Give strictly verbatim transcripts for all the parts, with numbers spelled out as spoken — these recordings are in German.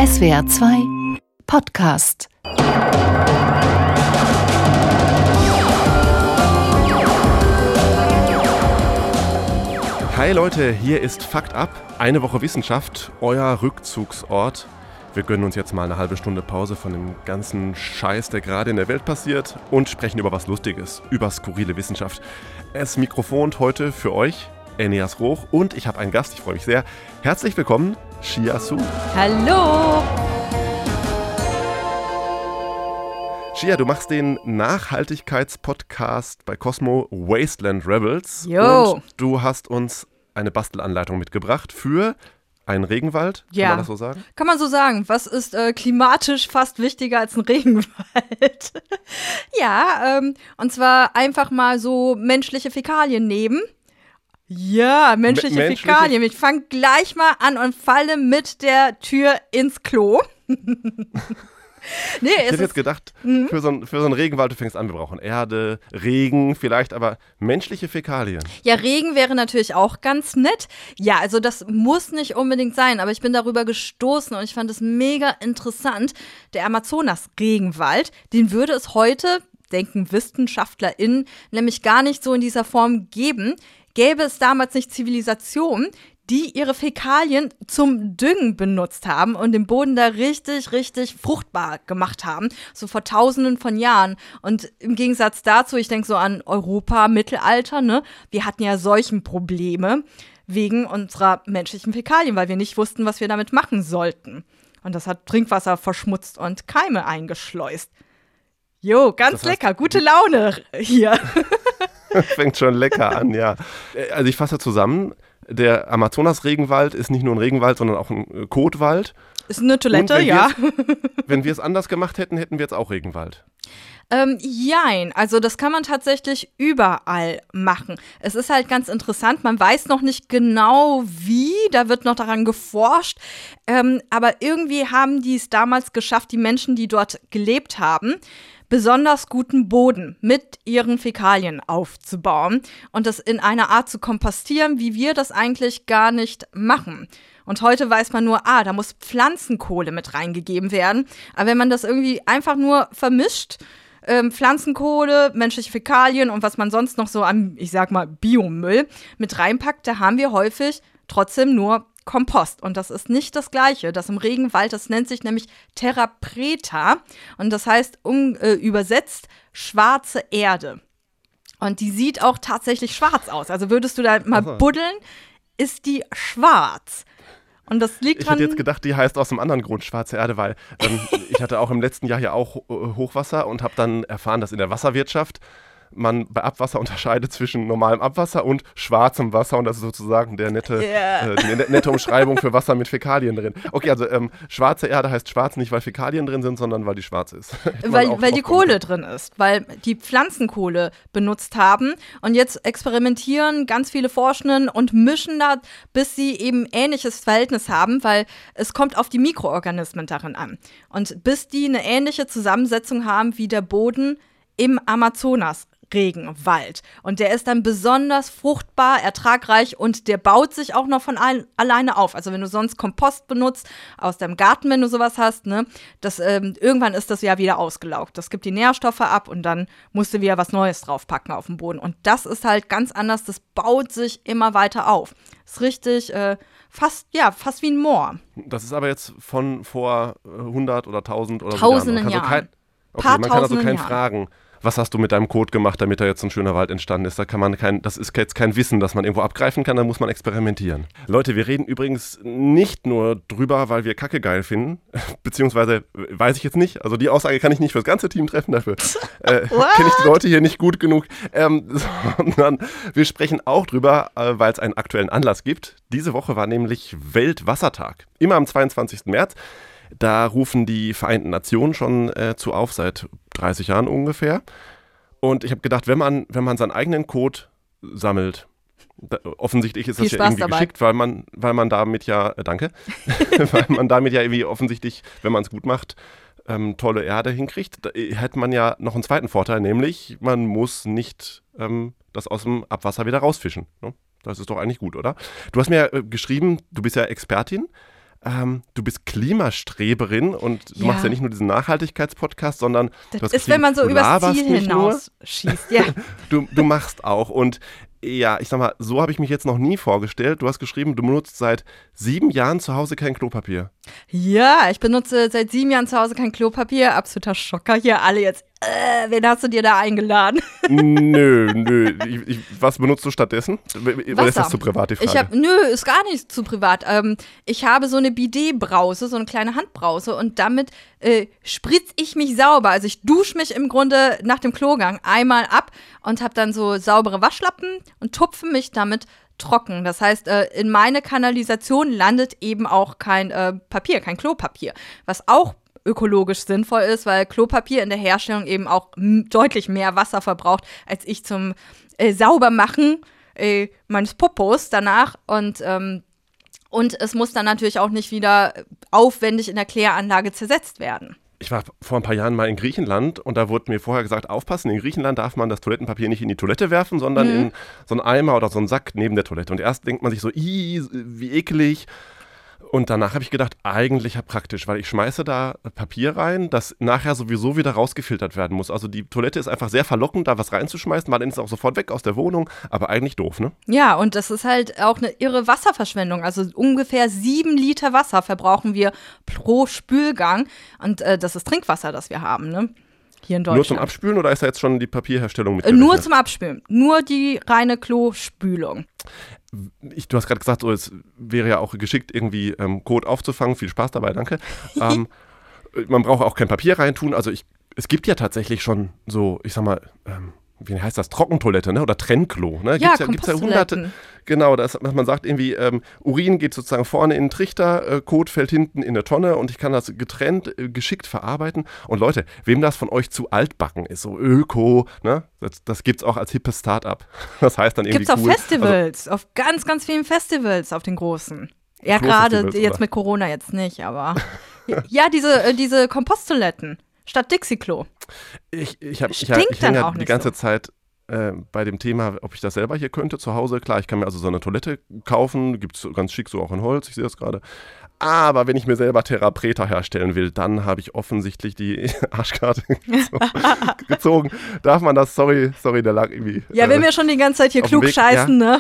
S W R zwei Podcast. Hi Leute, hier ist Fakt Up, eine Woche Wissenschaft, euer Rückzugsort. Wir gönnen uns jetzt mal eine halbe Stunde Pause von dem ganzen Scheiß, der gerade in der Welt passiert, und sprechen über was Lustiges, über skurrile Wissenschaft. Es mikrofont heute für euch Eneas Roch und ich habe einen Gast, ich freue mich sehr. Herzlich willkommen, Shia Su. Hallo! Shia, du machst den Nachhaltigkeitspodcast bei Cosmo Wasteland Rebels. Jo. Und du hast uns eine Bastelanleitung mitgebracht für einen Regenwald, ja. Kann man das so sagen? Kann man so sagen. Was ist äh, klimatisch fast wichtiger als ein Regenwald? ja, ähm, und zwar einfach mal so menschliche Fäkalien nehmen. Ja, menschliche, M- menschliche Fäkalien. Ich fange gleich mal an und falle mit der Tür ins Klo. Nee, ich hätte jetzt gedacht, mhm. für, so ein, für so einen Regenwald, du fängst an, wir brauchen Erde, Regen vielleicht, aber menschliche Fäkalien. Ja, Regen wäre natürlich auch ganz nett. Ja, also das muss nicht unbedingt sein, aber ich bin darüber gestoßen und ich fand es mega interessant. Der Amazonas-Regenwald, den würde es heute, denken WissenschaftlerInnen, nämlich gar nicht so in dieser Form geben. Gäbe es damals nicht Zivilisation, die ihre Fäkalien zum Düngen benutzt haben und den Boden da richtig, richtig fruchtbar gemacht haben, so vor tausenden von Jahren. Und im Gegensatz dazu, ich denke so an Europa, Mittelalter, ne? Wir hatten ja Seuchenprobleme wegen unserer menschlichen Fäkalien, weil wir nicht wussten, was wir damit machen sollten. Und das hat Trinkwasser verschmutzt und Keime eingeschleust. Jo, ganz das heißt, lecker, gute Laune hier. Fängt schon lecker an, ja. Also ich fasse zusammen. Der Amazonas-Regenwald ist nicht nur ein Regenwald, sondern auch ein Kotwald. Ist eine Toilette, ja. Wenn wir es anders gemacht hätten, hätten wir jetzt auch Regenwald. Ähm, jein, also das kann man tatsächlich überall machen. Es ist halt ganz interessant, man weiß noch nicht genau wie, da wird noch daran geforscht, ähm, aber irgendwie haben die es damals geschafft, die Menschen, die dort gelebt haben, besonders guten Boden mit ihren Fäkalien aufzubauen und das in einer Art zu kompostieren, wie wir das eigentlich gar nicht machen. Und heute weiß man nur, ah, da muss Pflanzenkohle mit reingegeben werden. Aber wenn man das irgendwie einfach nur vermischt, ähm, Pflanzenkohle, menschliche Fäkalien und was man sonst noch so an, ich sag mal, Biomüll mit reinpackt, da haben wir häufig trotzdem nur Kompost. Und das ist nicht das Gleiche. Das im Regenwald, das nennt sich nämlich Terra Preta. Und das heißt um, äh, übersetzt schwarze Erde. Und die sieht auch tatsächlich schwarz aus. Also würdest du da mal Aha. buddeln, ist die schwarz. Und das liegt ich dran. hätte jetzt gedacht, die heißt aus einem anderen Grund schwarze Erde, weil ähm, ich hatte auch im letzten Jahr ja auch Hochwasser und habe dann erfahren, dass in der Wasserwirtschaft man bei Abwasser unterscheidet zwischen normalem Abwasser und schwarzem Wasser und das ist sozusagen der nette, yeah. äh, die nette Umschreibung für Wasser mit Fäkalien drin. Okay, also ähm, schwarze Erde heißt schwarz nicht, weil Fäkalien drin sind, sondern weil die schwarz ist. weil weil die Kohle drin ist, weil die Pflanzenkohle benutzt haben und jetzt experimentieren ganz viele Forschenden und mischen da, bis sie eben ähnliches Verhältnis haben, weil es kommt auf die Mikroorganismen darin an. Und bis die eine ähnliche Zusammensetzung haben wie der Boden im Amazonas. Regenwald. Und der ist dann besonders fruchtbar, ertragreich und der baut sich auch noch von ein, alleine auf. Also wenn du sonst Kompost benutzt aus deinem Garten, wenn du sowas hast, ne, das, ähm, irgendwann ist das ja wieder ausgelaugt. Das gibt die Nährstoffe ab und dann musst du wieder was Neues draufpacken auf den Boden. Und das ist halt ganz anders, das baut sich immer weiter auf. Ist richtig, äh, fast, ja, fast wie ein Moor. Das ist aber jetzt von vor hundert oder tausend oder Tausenden so Jahren. Man kann, Jahren. so kein, okay, man kann also keinen fragen. Was hast du mit deinem Code gemacht, damit da jetzt ein schöner Wald entstanden ist? Da kann man kein, das ist jetzt kein Wissen, das man irgendwo abgreifen kann, da muss man experimentieren. Leute, wir reden übrigens nicht nur drüber, weil wir Kacke geil finden, beziehungsweise weiß ich jetzt nicht, also die Aussage kann ich nicht fürs ganze Team treffen, dafür äh, kenne ich die Leute hier nicht gut genug, ähm, sondern wir sprechen auch drüber, äh, weil es einen aktuellen Anlass gibt. Diese Woche war nämlich Weltwassertag, immer am zweiundzwanzigsten März. Da rufen die Vereinten Nationen schon äh, zu auf, seit dreißig Jahren ungefähr. Und ich habe gedacht, wenn man, wenn man seinen eigenen Code sammelt, da, offensichtlich ist das ja irgendwie dabei. geschickt, weil man, weil man damit ja, äh, danke, weil man damit ja irgendwie offensichtlich, wenn man es gut macht, ähm, tolle Erde hinkriegt, da hätte man ja noch einen zweiten Vorteil, nämlich man muss nicht ähm, das aus dem Abwasser wieder rausfischen. Ne? Das ist doch eigentlich gut, oder? Du hast mir äh, geschrieben, du bist ja Expertin. ähm, du bist Klimastreberin und du ja. machst ja nicht nur diesen Nachhaltigkeitspodcast, sondern das du hast ist, wenn man so du übers Ziel nicht hinaus nur, schießt. Ja. du, du machst auch und ja, ich sag mal, so habe ich mich jetzt noch nie vorgestellt. Du hast geschrieben, du benutzt seit sieben Jahren zu Hause kein Klopapier. Ja, ich benutze seit sieben Jahren zu Hause kein Klopapier. Absoluter Schocker hier. Alle jetzt, äh, wen hast du dir da eingeladen? Nö, nö. Ich, ich, was benutzt du stattdessen? Wasser. Oder ist das zu privat, die Frage? Ich hab, nö, ist gar nicht zu privat. Ähm, ich habe so eine Bidet-Brause, so eine kleine Handbrause und damit äh, spritze ich mich sauber. Also ich dusche mich im Grunde nach dem Klogang einmal ab und habe dann so saubere Waschlappen und tupfe mich damit trocken. Das heißt, äh, in meine Kanalisation landet eben auch kein äh, Papier, kein Klopapier. Was auch ökologisch sinnvoll ist, weil Klopapier in der Herstellung eben auch m- deutlich mehr Wasser verbraucht, als ich zum äh, Saubermachen äh, meines Popos danach. Und, ähm, und es muss dann natürlich auch nicht wieder aufwendig in der Kläranlage zersetzt werden. Ich war vor ein paar Jahren mal in Griechenland und da wurde mir vorher gesagt, aufpassen, in Griechenland darf man das Toilettenpapier nicht in die Toilette werfen, sondern mhm. in so einen Eimer oder so einen Sack neben der Toilette. Und erst denkt man sich so, ih, wie eklig. Und danach habe ich gedacht, eigentlich ja praktisch, weil ich schmeiße da Papier rein, das nachher sowieso wieder rausgefiltert werden muss. Also die Toilette ist einfach sehr verlockend, da was reinzuschmeißen, weil dann ist es auch sofort weg aus der Wohnung, aber eigentlich doof, ne? Ja, und das ist halt auch eine irre Wasserverschwendung. Also ungefähr sieben Liter Wasser verbrauchen wir pro Spülgang und äh, das ist Trinkwasser, das wir haben, ne? Hier in Deutschland. Nur zum Abspülen oder ist da jetzt schon die Papierherstellung mit? Äh, nur zum Abspülen, nur die reine Klospülung. Ich, du hast gerade gesagt, so, es wäre ja auch geschickt, irgendwie ähm, Kot aufzufangen. Viel Spaß dabei, danke. ähm, man braucht auch kein Papier reintun. Also ich, es gibt ja tatsächlich schon so, ich sag mal, ähm, wie heißt das, Trockentoilette, ne? Oder Trennklo, ne? Ja, gibt's ja, gibt's ja hunderte. Genau, das, man sagt irgendwie, ähm, Urin geht sozusagen vorne in den Trichter, äh, Kot fällt hinten in eine Tonne und ich kann das getrennt, äh, geschickt verarbeiten. Und Leute, wem das von euch zu altbacken ist, so Öko, ne? Das, das gibt's auch als hippes Start-up. Das heißt dann irgendwie gibt's cool. Auf Festivals, also, auf ganz, ganz vielen Festivals, auf den großen. Ja, gerade jetzt oder? Mit Corona jetzt nicht, aber ja, diese, äh, diese Komposttoiletten. Statt Dixie-Klo. Ich, ich, hab, ich, ich hänge ja die ganze so. Zeit äh, bei dem Thema, ob ich das selber hier könnte zu Hause. Klar, ich kann mir also so eine Toilette kaufen, gibt es ganz schick so auch in Holz, ich sehe das gerade. Aber wenn ich mir selber Therapreta herstellen will, dann habe ich offensichtlich die Arschkarte gezogen. Darf man das? Sorry, sorry, der lag irgendwie. Ja, äh, wenn wir schon die ganze Zeit hier klug scheißen, ja. ne?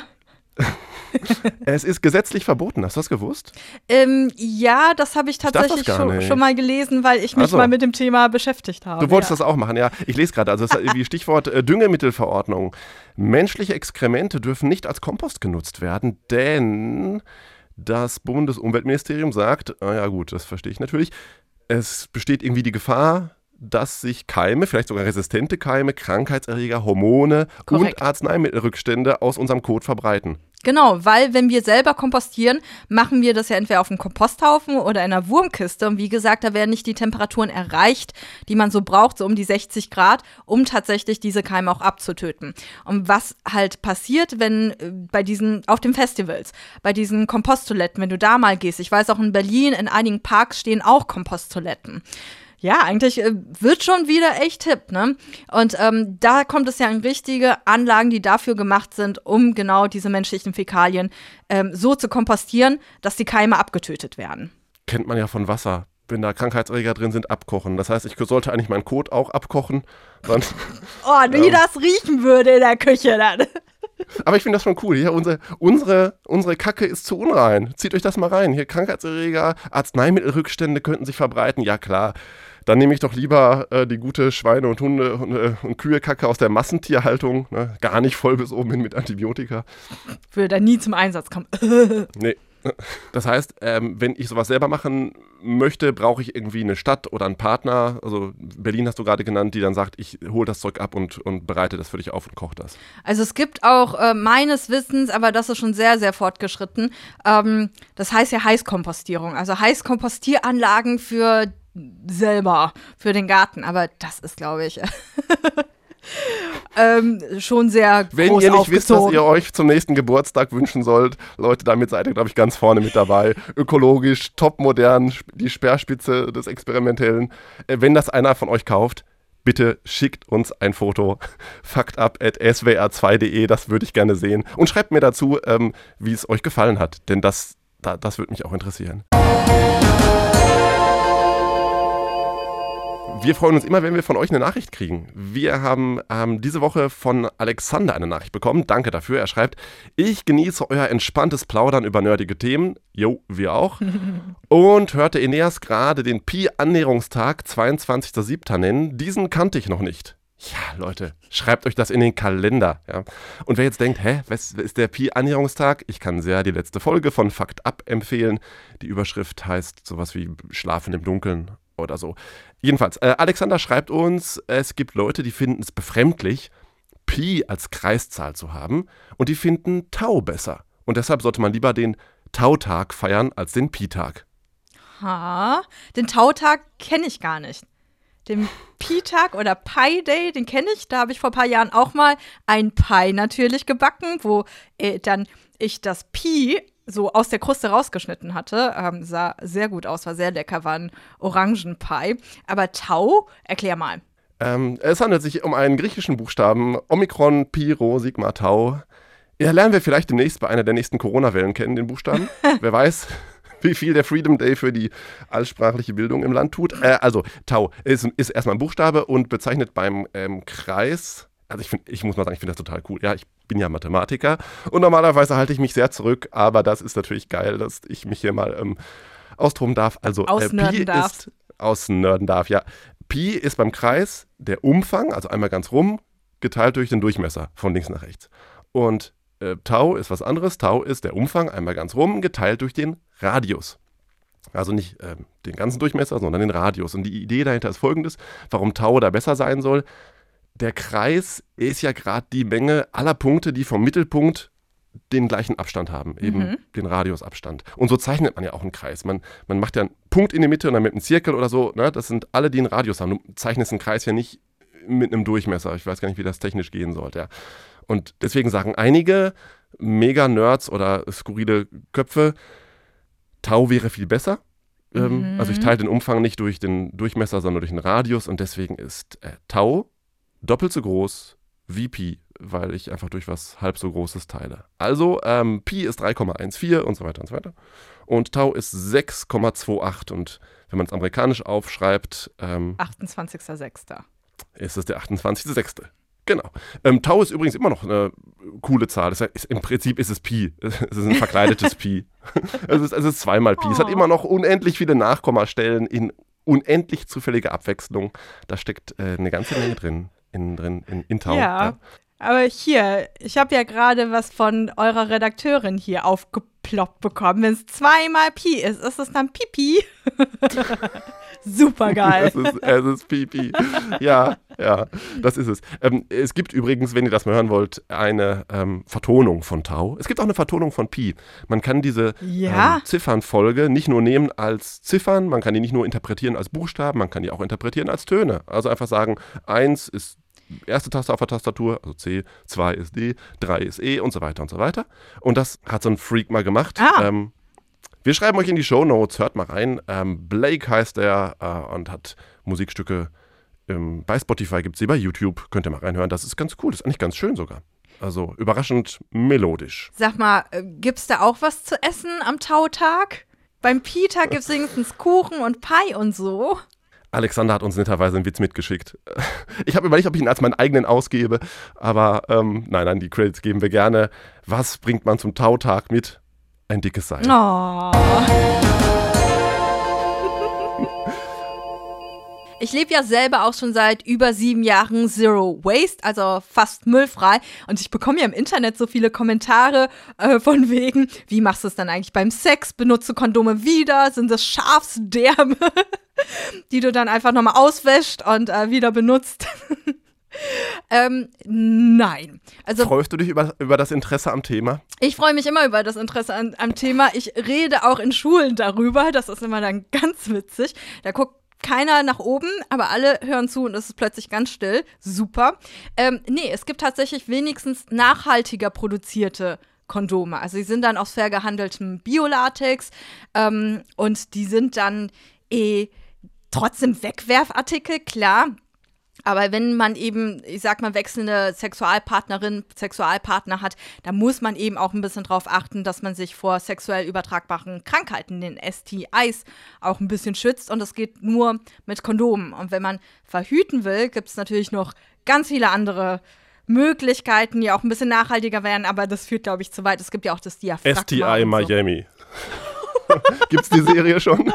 Es ist gesetzlich verboten, hast du das gewusst? Ähm, ja, das habe ich tatsächlich ich schon, schon mal gelesen, weil ich mich also, mal mit dem Thema beschäftigt habe. Du wolltest ja. das auch machen, ja. Ich lese gerade, also das ist irgendwie Stichwort äh, Düngemittelverordnung. Menschliche Exkremente dürfen nicht als Kompost genutzt werden, denn das Bundesumweltministerium sagt, ah ja gut, das verstehe ich natürlich, es besteht irgendwie die Gefahr, dass sich Keime, vielleicht sogar resistente Keime, Krankheitserreger, Hormone Korrekt. Und Arzneimittelrückstände aus unserem Kot verbreiten. Genau, weil wenn wir selber kompostieren, machen wir das ja entweder auf einem Komposthaufen oder in einer Wurmkiste. Und wie gesagt, da werden nicht die Temperaturen erreicht, die man so braucht, so um die sechzig Grad, um tatsächlich diese Keime auch abzutöten. Und was halt passiert, wenn äh, bei diesen, auf den Festivals, bei diesen Komposttoiletten, wenn du da mal gehst, ich weiß auch in Berlin, in einigen Parks stehen auch Komposttoiletten. Ja, eigentlich äh, wird schon wieder echt hip, ne? Und ähm, da kommt es ja in richtige Anlagen, die dafür gemacht sind, um genau diese menschlichen Fäkalien ähm, so zu kompostieren, dass die Keime abgetötet werden. Kennt man ja von Wasser. Wenn da Krankheitserreger drin sind, abkochen. Das heißt, ich sollte eigentlich meinen Kot auch abkochen. Dann, oh, wie ähm, das riechen würde in der Küche dann. Aber ich finde das schon cool. Hier, unsere, unsere, unsere Kacke ist zu unrein. Zieht euch das mal rein. Hier Krankheitserreger, Arzneimittelrückstände könnten sich verbreiten. Ja, klar. Dann nehme ich doch lieber äh, die gute Schweine- und Hunde- und, äh, und Kühe-Kacke aus der Massentierhaltung. Ne? Gar nicht voll bis oben hin mit Antibiotika. Würde da nie zum Einsatz kommen. Nee. Das heißt, ähm, wenn ich sowas selber machen möchte, brauche ich irgendwie eine Stadt oder einen Partner, also Berlin hast du gerade genannt, die dann sagt, ich hole das Zeug ab und, und bereite das für dich auf und koche das. Also es gibt auch äh, meines Wissens, aber das ist schon sehr, sehr fortgeschritten, ähm, das heißt ja Heißkompostierung, also Heißkompostieranlagen für selber, für den Garten, aber das ist, glaube ich, ähm, schon sehr groß Wenn ihr nicht aufgezogen. wisst, was ihr euch zum nächsten Geburtstag wünschen sollt, Leute, damit seid ihr, glaube ich, ganz vorne mit dabei. Ökologisch, topmodern, die Speerspitze des Experimentellen. Äh, wenn das einer von euch kauft, bitte schickt uns ein Foto. faktup at s w r zwei punkt d e, das würde ich gerne sehen. Und schreibt mir dazu, ähm, wie es euch gefallen hat, denn das da, das würde mich auch interessieren. Wir freuen uns immer, wenn wir von euch eine Nachricht kriegen. Wir haben ähm, diese Woche von Alexander eine Nachricht bekommen. Danke dafür. Er schreibt, ich genieße euer entspanntes Plaudern über nerdige Themen. Jo, wir auch. Und hörte Eneas gerade den Pi-Annäherungstag zweiundzwanzigster siebter nennen. Diesen kannte ich noch nicht. Ja, Leute, schreibt euch das in den Kalender. Ja. Und wer jetzt denkt, hä, was ist der Pi-Annäherungstag? Ich kann sehr die letzte Folge von Fakt Ab empfehlen. Die Überschrift heißt sowas wie Schlafen im Dunkeln oder so. Jedenfalls, äh, Alexander schreibt uns, es gibt Leute, die finden es befremdlich, Pi als Kreiszahl zu haben und die finden Tau besser. Und deshalb sollte man lieber den Tau-Tag feiern als den Pi-Tag. Ha, den Tau-Tag kenne ich gar nicht. Den Pi-Tag oder Pi-Day, den kenne ich. Da habe ich vor ein paar Jahren auch mal ein Pi natürlich gebacken, wo äh, dann ich das Pi so aus der Kruste rausgeschnitten hatte. Ähm, sah sehr gut aus, war sehr lecker, war ein Orangenpie. Aber Tau, erklär mal. Ähm, es handelt sich um einen griechischen Buchstaben, Omikron, Pi, Rho, Sigma, Tau. Ja, lernen wir vielleicht demnächst bei einer der nächsten Corona-Wellen kennen, den Buchstaben. Wer weiß, wie viel der Freedom Day für die allsprachliche Bildung im Land tut. Äh, also, Tau ist, ist erstmal ein Buchstabe und bezeichnet beim ähm, Kreis. Also ich, find, ich muss mal sagen, ich finde das total cool. Ja, ich bin ja Mathematiker und normalerweise halte ich mich sehr zurück, aber das ist natürlich geil, dass ich mich hier mal ähm, austoben darf. Also äh, Pi darf. ist ausnörden darf, ja. Pi ist beim Kreis der Umfang, also einmal ganz rum, geteilt durch den Durchmesser von links nach rechts. Und äh, Tau ist was anderes. Tau ist der Umfang, einmal ganz rum, geteilt durch den Radius. Also nicht äh, den ganzen Durchmesser, sondern den Radius. Und die Idee dahinter ist folgendes, warum Tau da besser sein soll. Der Kreis ist ja gerade die Menge aller Punkte, die vom Mittelpunkt den gleichen Abstand haben, eben mhm. den Radiusabstand. Und so zeichnet man ja auch einen Kreis. Man, man macht ja einen Punkt in die Mitte und dann mit einem Zirkel oder so. Ne? Das sind alle, die einen Radius haben. Du zeichnest einen Kreis ja nicht mit einem Durchmesser. Ich weiß gar nicht, wie das technisch gehen sollte. Ja. Und deswegen sagen einige Mega-Nerds oder skurrile Köpfe, Tau wäre viel besser. Mhm. Ähm, also ich teile den Umfang nicht durch den Durchmesser, sondern durch den Radius. Und deswegen ist äh, Tau doppelt so groß wie Pi, weil ich einfach durch was halb so Großes teile. Also ähm, Pi ist drei Komma vierzehn und so weiter und so weiter. Und Tau ist sechs Komma achtundzwanzig. Und wenn man es amerikanisch aufschreibt, ähm, achtundzwanzigster sechster ist es der achtundzwanzigster sechster Genau. Ähm, Tau ist übrigens immer noch eine coole Zahl. Das heißt, im Prinzip ist es Pi. Es ist ein verkleidetes Pi. Es ist, es ist zweimal Pi. Oh. Es hat immer noch unendlich viele Nachkommastellen in unendlich zufälliger Abwechslung. Da steckt äh, eine ganze Menge drin. In, drin in, in Tau. Ja, ja, aber hier, ich habe ja gerade was von eurer Redakteurin hier aufgeploppt bekommen. Wenn es zweimal Pi ist, ist es dann Pipi. Super geil. es, ist, es ist Pipi. Ja, ja, das ist es. Ähm, es gibt übrigens, wenn ihr das mal hören wollt, eine ähm, Vertonung von Tau. Es gibt auch eine Vertonung von Pi. Man kann diese ja? ähm, Ziffernfolge nicht nur nehmen als Ziffern, man kann die nicht nur interpretieren als Buchstaben, man kann die auch interpretieren als Töne. Also einfach sagen, eins ist erste Taste auf der Tastatur, also C, zwei ist D, drei ist E und so weiter und so weiter. Und das hat so ein Freak mal gemacht. Ah. Ähm, wir schreiben euch in die Shownotes, hört mal rein. Ähm, Blake heißt er äh, und hat Musikstücke ähm, bei Spotify, gibt es sie bei YouTube. Könnt ihr mal reinhören, das ist ganz cool, das ist eigentlich ganz schön sogar. Also überraschend melodisch. Sag mal, gibt's da auch was zu essen am Tautag? Beim Pi-Tag gibt's wenigstens Kuchen und Pie und so. Alexander hat uns netterweise einen Witz mitgeschickt. Ich habe überlegt, ob ich ihn als meinen eigenen ausgebe, aber ähm, nein, nein, die Credits geben wir gerne. Was bringt man zum Tautag mit? Ein dickes Seil. Oh. Ich lebe ja selber auch schon seit über sieben Jahren Zero Waste, also fast müllfrei. Und ich bekomme ja im Internet so viele Kommentare äh, von wegen, wie machst du es dann eigentlich beim Sex? Benutzt du Kondome wieder? Sind das Schafsdärme, die du dann einfach nochmal auswäscht und äh, wieder benutzt? ähm, nein. Also, freust du dich über, über das Interesse am Thema? Ich freue mich immer über das Interesse an, am Thema. Ich rede auch in Schulen darüber. Das ist immer dann ganz witzig. Da guckt keiner nach oben, aber alle hören zu und es ist plötzlich ganz still. Super. Ähm, nee, es gibt tatsächlich wenigstens nachhaltiger produzierte Kondome. Also die sind dann aus fair gehandeltem Biolatex ähm, und die sind dann eh trotzdem Wegwerfartikel, klar. Aber wenn man eben, ich sag mal, wechselnde Sexualpartnerin, Sexualpartner hat, da muss man eben auch ein bisschen drauf achten, dass man sich vor sexuell übertragbaren Krankheiten, den S T Is, auch ein bisschen schützt. Und das geht nur mit Kondomen. Und wenn man verhüten will, gibt es natürlich noch ganz viele andere Möglichkeiten, die auch ein bisschen nachhaltiger wären. Aber das führt, glaube ich, zu weit. Es gibt ja auch das Diaphragma. S T I Miami. Gibt's die Serie schon?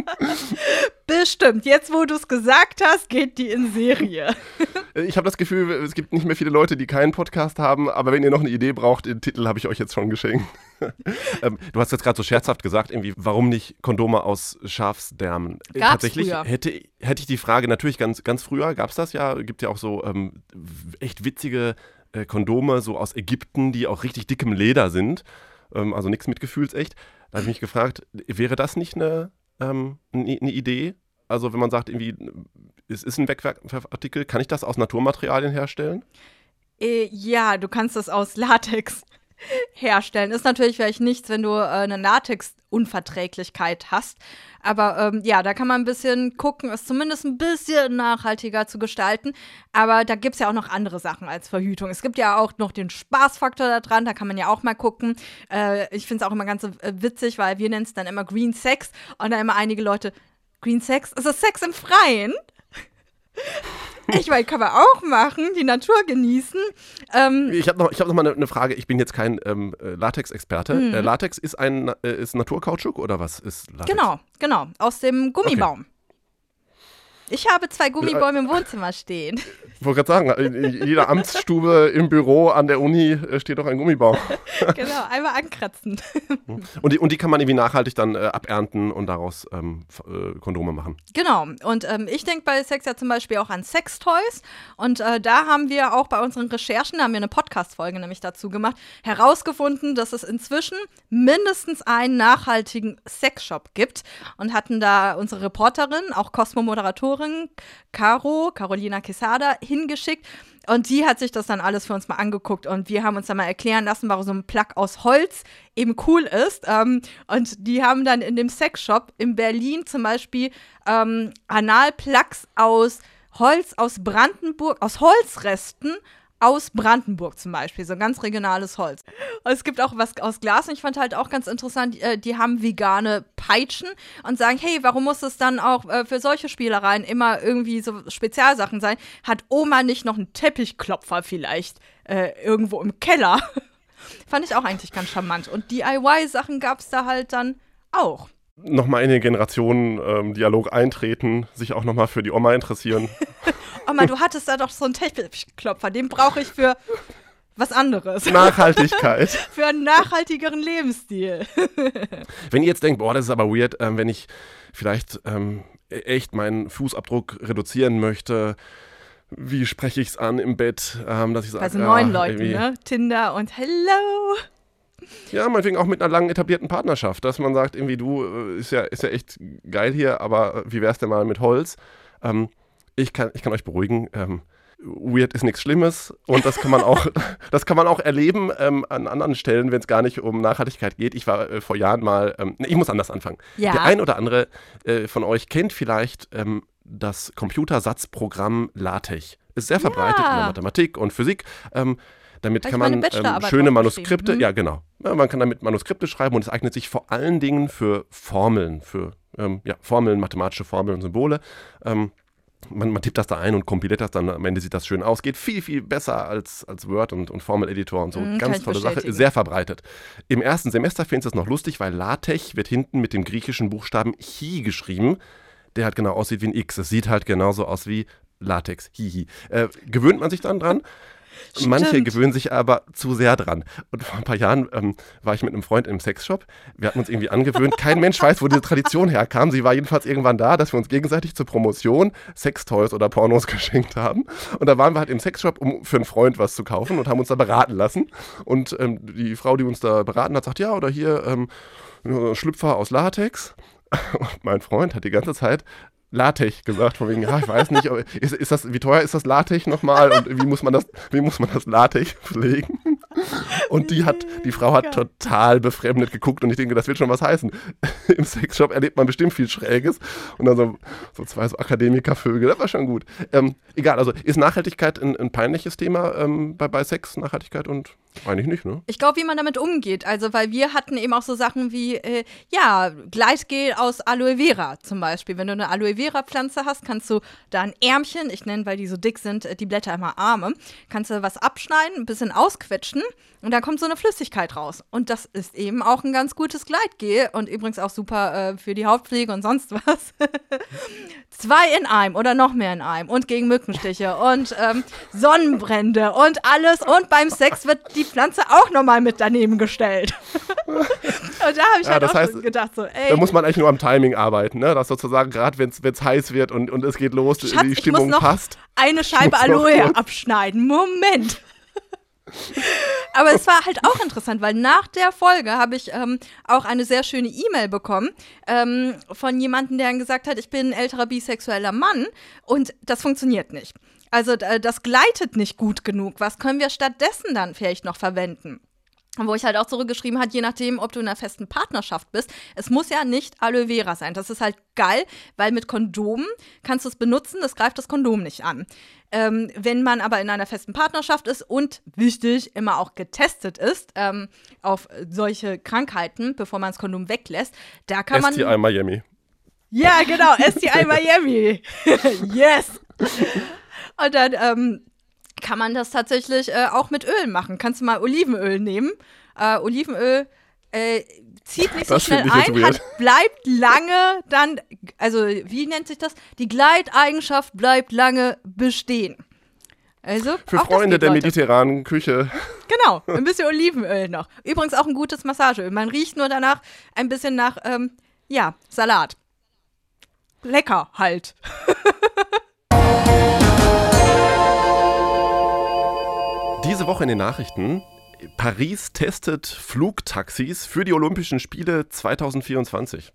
Bestimmt. Jetzt, wo du es gesagt hast, geht die in Serie. Ich habe das Gefühl, es gibt nicht mehr viele Leute, die keinen Podcast haben, aber wenn ihr noch eine Idee braucht, den Titel habe ich euch jetzt schon geschenkt. ähm, du hast jetzt gerade so scherzhaft gesagt, irgendwie, warum nicht Kondome aus Schafsdärmen? Gab's Tatsächlich früher. Hätte, hätte ich die Frage natürlich ganz, ganz früher, gab es das ja, gibt ja auch so ähm, echt witzige äh, Kondome so aus Ägypten, die auch richtig dickem Leder sind, ähm, also nichts mit Gefühlsecht. Da habe ich mich gefragt, wäre das nicht eine, ähm, eine, eine Idee? Also wenn man sagt, irgendwie, es ist ein Wegwerfartikel, kann ich das aus Naturmaterialien herstellen? Äh, ja, du kannst das aus Latex herstellen. Ist natürlich vielleicht nichts, wenn du äh, eine Latex-Unverträglichkeit hast. Aber ähm, ja, da kann man ein bisschen gucken, es zumindest ein bisschen nachhaltiger zu gestalten. Aber da gibt es ja auch noch andere Sachen als Verhütung. Es gibt ja auch noch den Spaßfaktor da dran, da kann man ja auch mal gucken. Äh, ich finde es auch immer ganz äh, witzig, weil wir nennen es dann immer Green Sex. Und da immer einige Leute, Green Sex? Ist das Sex im Freien? Ich meine, kann man auch machen, die Natur genießen. Ähm, ich habe noch, ich hab noch mal eine ne Frage. Ich bin jetzt kein ähm, Latex-Experte. Mhm. Äh, Latex ist ein äh, ist Naturkautschuk oder was ist Latex? Genau, genau, aus dem Gummibaum. Okay. Ich habe zwei Gummibäume im Wohnzimmer stehen. Ich wollte gerade sagen, in jeder Amtsstube im Büro an der Uni äh, steht doch ein Gummibaum. Genau, einmal ankratzen. Und die, und die kann man irgendwie nachhaltig dann äh, abernten und daraus ähm, äh, Kondome machen. Genau, und ähm, ich denke bei Sex ja zum Beispiel auch an Sextoys. Und äh, da haben wir auch bei unseren Recherchen, da haben wir eine Podcast-Folge nämlich dazu gemacht, herausgefunden, dass es inzwischen mindestens einen nachhaltigen Sexshop gibt. Und hatten da unsere Reporterin, auch Cosmo-Moderatorin, Caro, Carolina Quesada, hingeschickt. Und die hat sich das dann alles für uns mal angeguckt. Und wir haben uns dann mal erklären lassen, warum so ein Plug aus Holz eben cool ist. Ähm, und die haben dann in dem Sexshop in Berlin zum Beispiel ähm, Analplugs aus Holz aus Brandenburg, aus Holzresten aus Brandenburg zum Beispiel, so ein ganz regionales Holz. Und es gibt auch was aus Glas und ich fand halt auch ganz interessant, die, die haben vegane Peitschen und sagen, hey, warum muss es dann auch äh, für solche Spielereien immer irgendwie so Spezialsachen sein? Hat Oma nicht noch einen Teppichklopfer vielleicht äh, irgendwo im Keller? Fand ich auch eigentlich ganz charmant. Und D I Y-Sachen gab es da halt dann auch. Nochmal in den Generationen-Dialog ähm, eintreten, sich auch nochmal für die Oma interessieren. Oma, du hattest da doch so einen Teppichklopfer, den brauche ich für was anderes. Nachhaltigkeit. Für einen nachhaltigeren Lebensstil. Wenn ihr jetzt denkt, boah, das ist aber weird, ähm, wenn ich vielleicht ähm, echt meinen Fußabdruck reduzieren möchte, wie spreche ich es an im Bett, ähm, dass ich sage, Bei so ja, neuen Leuten, irgendwie. ne? Tinder und Hello. Ja, meinetwegen auch mit einer langen etablierten Partnerschaft, dass man sagt, irgendwie du, äh, ist ja, ist ja echt geil hier, aber wie wär's denn mal mit Holz? Ähm, ich, kann, ich kann euch beruhigen, ähm, weird ist nichts Schlimmes und das kann man auch, das kann man auch erleben ähm, an anderen Stellen, wenn es gar nicht um Nachhaltigkeit geht. Ich war äh, vor Jahren mal, ähm, ich muss anders anfangen. Ja. Der ein oder andere äh, von euch kennt vielleicht ähm, das Computersatzprogramm LaTeX. Ist sehr verbreitet Ja. in der Mathematik und Physik. Ähm, Damit Hab kann ich meine man ähm, Bachelorarbeit schöne drauf Manuskripte, geschrieben, hm? ja genau, ja, man kann damit Manuskripte schreiben und es eignet sich vor allen Dingen für Formeln, für ähm, ja, Formeln, mathematische Formeln und Symbole. Ähm, man, man tippt das da ein und kompiliert das dann, am Ende sieht das schön aus. Geht viel, viel besser als, als Word und, und Formel-Editor und so. Mhm, kann Ganz ich tolle Sache, bestätigen. sehr verbreitet. Im ersten Semester finde ich das noch lustig, weil LaTeX wird hinten mit dem griechischen Buchstaben Chi geschrieben, der halt genau aussieht wie ein X. Es sieht halt genauso aus wie LaTeX. Hihi. Äh, gewöhnt man sich dann dran? Stimmt. Manche gewöhnen sich aber zu sehr dran. Und vor ein paar Jahren ähm, war ich mit einem Freund im Sexshop. Wir hatten uns irgendwie angewöhnt. Kein Mensch weiß, wo diese Tradition herkam. Sie war jedenfalls irgendwann da, dass wir uns gegenseitig zur Promotion Sextoys oder Pornos geschenkt haben. Und da waren wir halt im Sexshop, um für einen Freund was zu kaufen und haben uns da beraten lassen. Und ähm, die Frau, die uns da beraten hat, sagt, ja, oder hier ähm, Schlüpfer aus Latex. Und mein Freund hat die ganze Zeit LaTeX gesagt, von wegen, ja, ich weiß nicht, ist, ist das, wie teuer ist das LaTeX nochmal und wie muss man das, wie muss man das LaTeX pflegen? Und die hat, die Frau hat total befremdet geguckt und ich denke, das wird schon was heißen. Im Sexshop erlebt man bestimmt viel Schräges. Und dann so, so zwei so Akademikervögel, das war schon gut. Ähm, egal, also ist Nachhaltigkeit ein, ein peinliches Thema ähm, bei, bei Sex, Nachhaltigkeit und eigentlich nicht, ne? Ich glaube, wie man damit umgeht. Also, weil wir hatten eben auch so Sachen wie, äh, ja, Gleitgel aus Aloe Vera zum Beispiel. Wenn du eine Aloe Vera Pflanze hast, kannst du da ein Ärmchen, ich nenne, weil die so dick sind, die Blätter immer Arme, kannst du was abschneiden, ein bisschen ausquetschen und dann kommt so eine Flüssigkeit raus. Und das ist eben auch ein ganz gutes Gleitgel und übrigens auch super äh, für die Hautpflege und sonst was. Zwei in einem oder noch mehr in einem und gegen Mückenstiche und ähm, Sonnenbrände und alles und beim Sex wird die Pflanze auch nochmal mit daneben gestellt. Und da habe ich ja, halt das auch heißt, schon gedacht so, ey. Da muss man eigentlich nur am Timing arbeiten, ne? Dass sozusagen gerade wenn es heiß wird und, und es geht los, Schatz, die Stimmung ich muss noch passt. eine Scheibe Aloe abschneiden. Moment. Aber es war halt auch interessant, weil nach der Folge habe ich ähm, auch eine sehr schöne E-Mail bekommen ähm, von jemandem, der dann gesagt hat, ich bin ein älterer bisexueller Mann und das funktioniert nicht. Also äh, das gleitet nicht gut genug. Was können wir stattdessen dann vielleicht noch verwenden? Wo ich halt auch zurückgeschrieben habe, je nachdem, ob du in einer festen Partnerschaft bist, es muss ja nicht Aloe Vera sein. Das ist halt geil, weil mit Kondomen kannst du es benutzen, das greift das Kondom nicht an. Ähm, wenn man aber in einer festen Partnerschaft ist und, wichtig, immer auch getestet ist ähm, auf solche Krankheiten, bevor man das Kondom weglässt, da kann man... S T I Miami. Ja, genau, S T I Miami. Yes! Und dann... Ähm, kann man das tatsächlich äh, auch mit Öl machen. Kannst du mal Olivenöl nehmen. Äh, Olivenöl äh, zieht nicht so das schnell ein, hat, bleibt lange dann, also wie nennt sich das? Die Gleiteigenschaft bleibt lange bestehen. Also, für Freunde der mediterranen Küche. Genau, ein bisschen Olivenöl noch. Übrigens auch ein gutes Massageöl. Man riecht nur danach ein bisschen nach, ähm, ja, Salat. Lecker halt. Diese Woche in den Nachrichten, Paris testet Flugtaxis für die Olympischen Spiele zwanzig vierundzwanzig.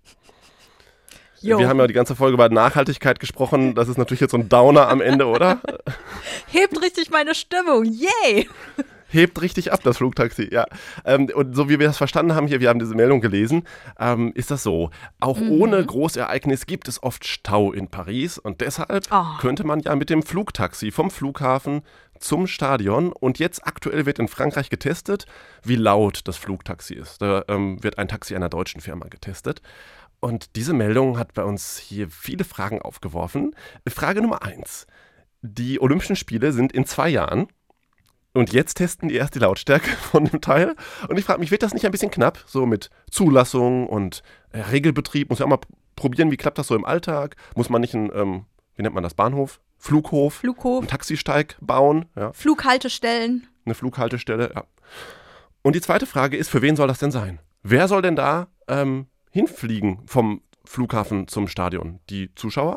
Jo. Wir haben ja die ganze Folge über Nachhaltigkeit gesprochen, das ist natürlich jetzt so ein Downer am Ende, oder? Hebt richtig meine Stimmung, yay! Hebt richtig ab, das Flugtaxi, ja. Ähm, und so wie wir das verstanden haben hier, wir haben diese Meldung gelesen, ähm, ist das so. Auch mhm. ohne Großereignis gibt es oft Stau in Paris und deshalb oh. könnte man ja mit dem Flugtaxi vom Flughafen zum Stadion und jetzt aktuell wird in Frankreich getestet, wie laut das Flugtaxi ist. Da ähm, wird ein Taxi einer deutschen Firma getestet. Und diese Meldung hat bei uns hier viele Fragen aufgeworfen. Frage Nummer eins. Die Olympischen Spiele sind in zwei Jahren. Und jetzt testen die erst die Lautstärke von dem Teil. Und ich frage mich, wird das nicht ein bisschen knapp? So mit Zulassung und äh, Regelbetrieb. Muss ja auch mal probieren, wie klappt das so im Alltag? Muss man nicht einen, ähm, wie nennt man das, Bahnhof? Flughof? Flughof. Einen Taxisteig bauen? Ja. Flughaltestellen. Eine Flughaltestelle, ja. Und die zweite Frage ist, für wen soll das denn sein? Wer soll denn da ähm, hinfliegen vom Flughafen zum Stadion? Die Zuschauer?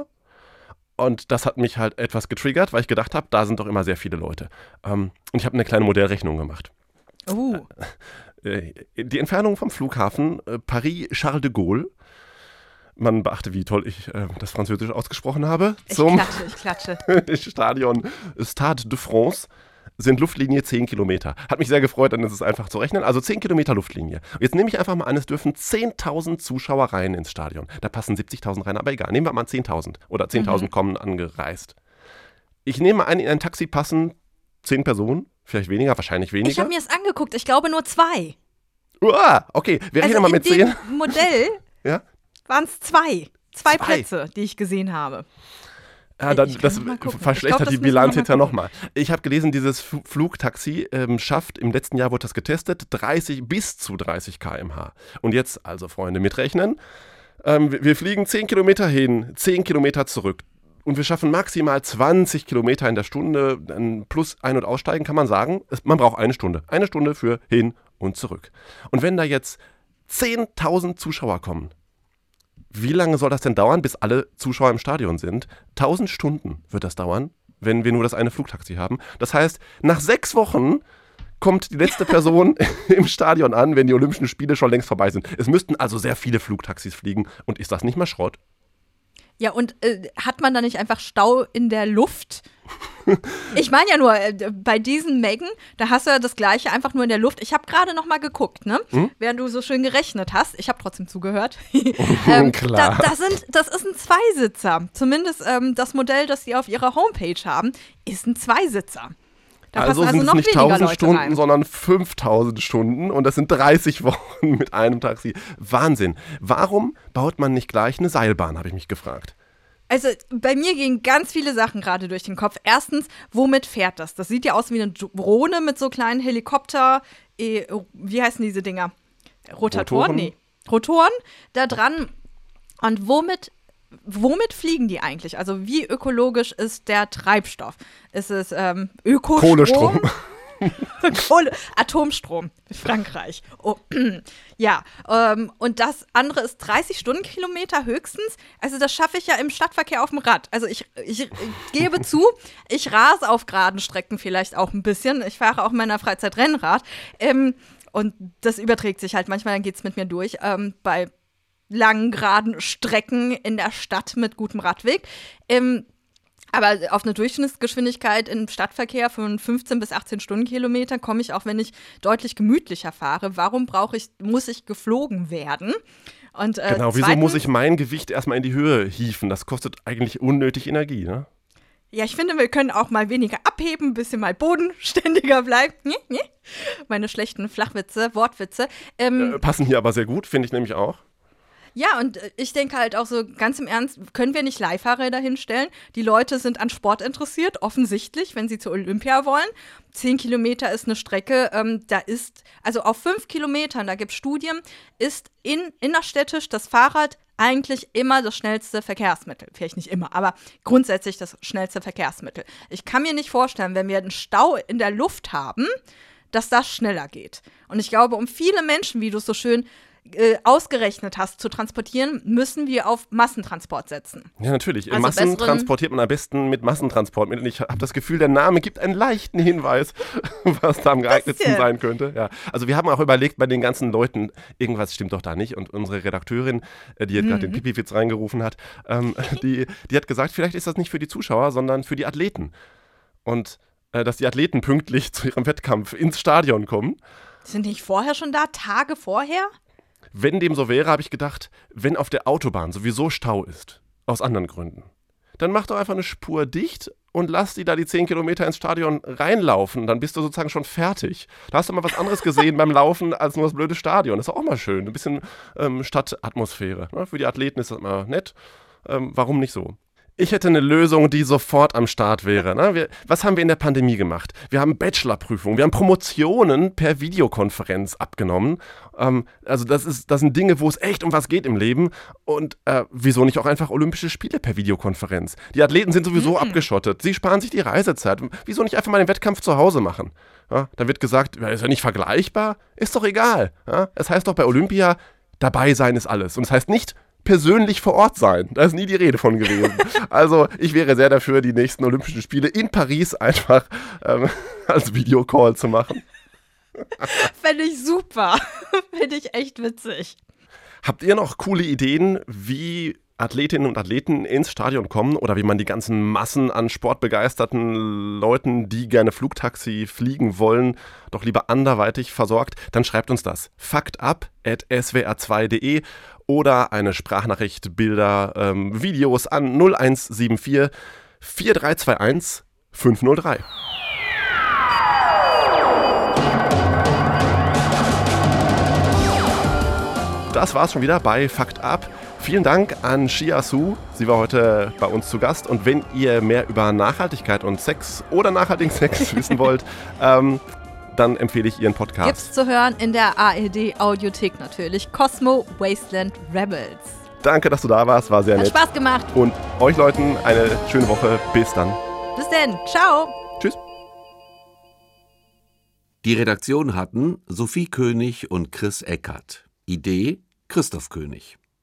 Und das hat mich halt etwas getriggert, weil ich gedacht habe, da sind doch immer sehr viele Leute. Ähm, und ich habe eine kleine Modellrechnung gemacht. Oh. Äh, die Entfernung vom Flughafen äh, Paris-Charles de Gaulle, man beachte, wie toll ich äh, das Französisch ausgesprochen habe, ich zum klatsche, ich klatsche. Stadion Stade de France, sind Luftlinie zehn Kilometer. Hat mich sehr gefreut, dann ist es einfach zu rechnen. Also zehn Kilometer Luftlinie. Jetzt nehme ich einfach mal an, es dürfen zehntausend Zuschauer rein ins Stadion. Da passen siebzigtausend rein, aber egal. Nehmen wir mal zehntausend. Oder zehntausend mhm. kommen angereist. Ich nehme mal an, in ein Taxi passen zehn Personen. Vielleicht weniger, wahrscheinlich weniger. Ich habe mir das angeguckt. Ich glaube nur zwei. Uah, okay, wir rechnen also mal mit zehn. In dem Modell ja? waren es zwei. Zwei, zwei Plätze, die ich gesehen habe. Ja, dann, das verschlechtert glaub, die Bilanz jetzt ja nochmal. Ich habe gelesen, dieses F- Flugtaxi ähm, schafft, im letzten Jahr wurde das getestet, dreißig bis zu dreißig Kilometer pro Stunde. Und jetzt, also Freunde, mitrechnen. Ähm, wir, wir fliegen zehn Kilometer hin, zehn Kilometer zurück. Und wir schaffen maximal zwanzig Kilometer in der Stunde. Plus Ein- und Aussteigen kann man sagen, es, man braucht eine Stunde. Eine Stunde für hin und zurück. Und wenn da jetzt zehntausend Zuschauer kommen, wie lange soll das denn dauern, bis alle Zuschauer im Stadion sind? tausend Stunden wird das dauern, wenn wir nur das eine Flugtaxi haben. Das heißt, nach sechs Wochen kommt die letzte Person im Stadion an, wenn die Olympischen Spiele schon längst vorbei sind. Es müssten also sehr viele Flugtaxis fliegen. Und ist das nicht mal Schrott? Ja, und äh, hat man da nicht einfach Stau in der Luft? Ich meine ja nur, bei diesen Mengen, da hast du ja das Gleiche einfach nur in der Luft. Ich habe gerade noch mal geguckt, ne? Hm? Während du so schön gerechnet hast. Ich habe trotzdem zugehört. ähm, Klar. Da, da sind, das ist ein Zweisitzer. Zumindest ähm, das Modell, das sie auf ihrer Homepage haben, ist ein Zweisitzer. Da also passen sind also noch es nicht weniger tausend Leute Stunden, rein. sondern fünftausend Stunden und das sind dreißig Wochen mit einem Taxi. Wahnsinn. Warum baut man nicht gleich eine Seilbahn, habe ich mich gefragt. Also bei mir gehen ganz viele Sachen gerade durch den Kopf. Erstens, womit fährt das? Das sieht ja aus wie eine Drohne mit so kleinen Helikopter, eh, wie heißen diese Dinger? Rotatoren? Rotoren? Nee. Rotoren da dran. Und womit, womit fliegen die eigentlich? Also wie ökologisch ist der Treibstoff? Ist es ähm, Ökostrom? Kohlestrom. Kohle, Atomstrom, Frankreich. Oh, ja, ähm, und das andere ist dreißig Stundenkilometer höchstens. Also das schaffe ich ja im Stadtverkehr auf dem Rad. Also ich, ich, ich gebe zu, ich rase auf geraden Strecken vielleicht auch ein bisschen. Ich fahre auch in meiner Freizeit Rennrad. Ähm, und das überträgt sich halt manchmal, dann geht es mit mir durch. Ähm, bei langen, geraden Strecken in der Stadt mit gutem Radweg. Ähm, Aber auf eine Durchschnittsgeschwindigkeit im Stadtverkehr von fünfzehn bis achtzehn Stundenkilometern komme ich auch, wenn ich deutlich gemütlicher fahre. Warum brauche ich, muss ich geflogen werden? Und, äh, genau, wieso zweitens, muss ich mein Gewicht erstmal in die Höhe hieven? Das kostet eigentlich unnötig Energie, ne? Ja, ich finde, wir können auch mal weniger abheben, ein bisschen mal bodenständiger bleiben. Meine schlechten Flachwitze, Wortwitze. Ähm, äh, passen hier aber sehr gut, finde ich nämlich auch. Ja, und ich denke halt auch so ganz im Ernst, können wir nicht Leihfahrräder hinstellen? Die Leute sind an Sport interessiert, offensichtlich, wenn sie zur Olympia wollen. Zehn Kilometer ist eine Strecke, ähm, da ist, also auf fünf Kilometern, da gibt es Studien, ist in, innerstädtisch das Fahrrad eigentlich immer das schnellste Verkehrsmittel. Vielleicht nicht immer, aber grundsätzlich das schnellste Verkehrsmittel. Ich kann mir nicht vorstellen, wenn wir einen Stau in der Luft haben, dass das schneller geht. Und ich glaube, um viele Menschen, wie du es so schön Äh, ausgerechnet hast, zu transportieren, müssen wir auf Massentransport setzen. Ja, natürlich. Also Massen besseren- transportiert man am besten mit Massentransportmitteln. Ich habe das Gefühl, der Name gibt einen leichten Hinweis, was da am geeignetsten Bisschen. sein könnte. Ja. Also wir haben auch überlegt, bei den ganzen Leuten, irgendwas stimmt doch da nicht. Und unsere Redakteurin, äh, die jetzt Mhm. gerade den Pipi-Witz reingerufen hat, ähm, die, die hat gesagt, vielleicht ist das nicht für die Zuschauer, sondern für die Athleten. Und äh, dass die Athleten pünktlich zu ihrem Wettkampf ins Stadion kommen. Sind die nicht vorher schon da, Tage vorher? Wenn dem so wäre, habe ich gedacht, wenn auf der Autobahn sowieso Stau ist, aus anderen Gründen, dann mach doch einfach eine Spur dicht und lass die da die zehn Kilometer ins Stadion reinlaufen. Dann bist du sozusagen schon fertig. Da hast du mal was anderes gesehen beim Laufen als nur das blöde Stadion. Das ist auch mal schön. Ein bisschen ähm, Stadtatmosphäre. Ne? Für die Athleten ist das immer nett. Ähm, warum nicht so? Ich hätte eine Lösung, die sofort am Start wäre. Ne? Wir, was haben wir in der Pandemie gemacht? Wir haben Bachelorprüfungen, wir haben Promotionen per Videokonferenz abgenommen. Ähm, also das, ist, das sind Dinge, wo es echt um was geht im Leben. Und äh, wieso nicht auch einfach Olympische Spiele per Videokonferenz? Die Athleten sind sowieso mhm. abgeschottet. Sie sparen sich die Reisezeit. Wieso nicht einfach mal den Wettkampf zu Hause machen? Ja, da wird gesagt, ja, ist ja nicht vergleichbar. Ist doch egal. Ja? Es heißt doch bei Olympia, dabei sein ist alles. Und es heißt nicht, persönlich vor Ort sein. Da ist nie die Rede von gewesen. Also ich wäre sehr dafür, die nächsten Olympischen Spiele in Paris einfach ähm, als Videocall zu machen. Fände ich super. Fände ich echt witzig. Habt ihr noch coole Ideen, wie Athletinnen und Athleten ins Stadion kommen oder wie man die ganzen Massen an sportbegeisterten Leuten, die gerne Flugtaxi fliegen wollen, doch lieber anderweitig versorgt? Dann schreibt uns das. faktab at s w r zwei punkt de oder eine Sprachnachricht, Bilder, ähm, Videos an null eins sieben vier vier drei zwei eins fünf null drei. Das war's schon wieder bei Fakt ab. Vielen Dank an Shia Su. Sie war heute bei uns zu Gast. Und wenn ihr mehr über Nachhaltigkeit und Sex oder nachhaltigen Sex wissen wollt, ähm, dann empfehle ich ihren Podcast. Gibt's zu hören in der A R D-Audiothek natürlich. Cosmo Wasteland Rebels. Danke, dass du da warst. War sehr Hat nett. Spaß gemacht. Und euch Leuten eine schöne Woche. Bis dann. Bis denn. Ciao. Tschüss. Die Redaktion hatten Sophie König und Chris Eckert. Idee Christoph König.